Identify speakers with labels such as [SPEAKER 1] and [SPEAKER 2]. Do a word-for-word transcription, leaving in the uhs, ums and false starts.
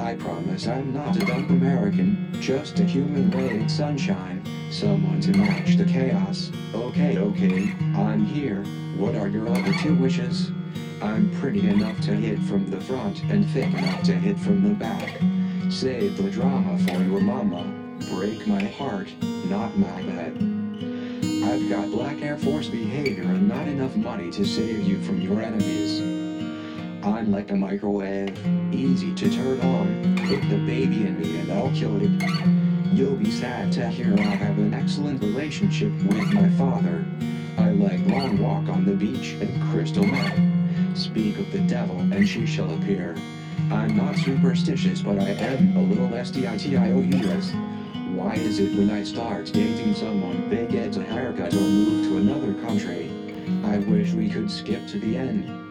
[SPEAKER 1] I promise I'm not a dumb American, just a human ray in sunshine, someone to match the chaos. Okay, okay, I'm here. What are your other two wishes? I'm pretty enough to hit from the front and thick enough to hit from the back. Save the drama for your mama. Break my heart, not my bed. I've got black Air Force behavior and not enough money to save you from your enemies. I'm like a microwave, easy to turn on. Put the baby in me and I'll kill it. You'll be sad to hear I have an excellent relationship with my father. I like long walk on the beach and crystal meth. Speak of the devil and she shall appear. I'm not superstitious, but I am a little S-T-I-T-I-O-U-S. Why is it when I start dating someone they get a haircut or move to another country? I wish we could skip to the end.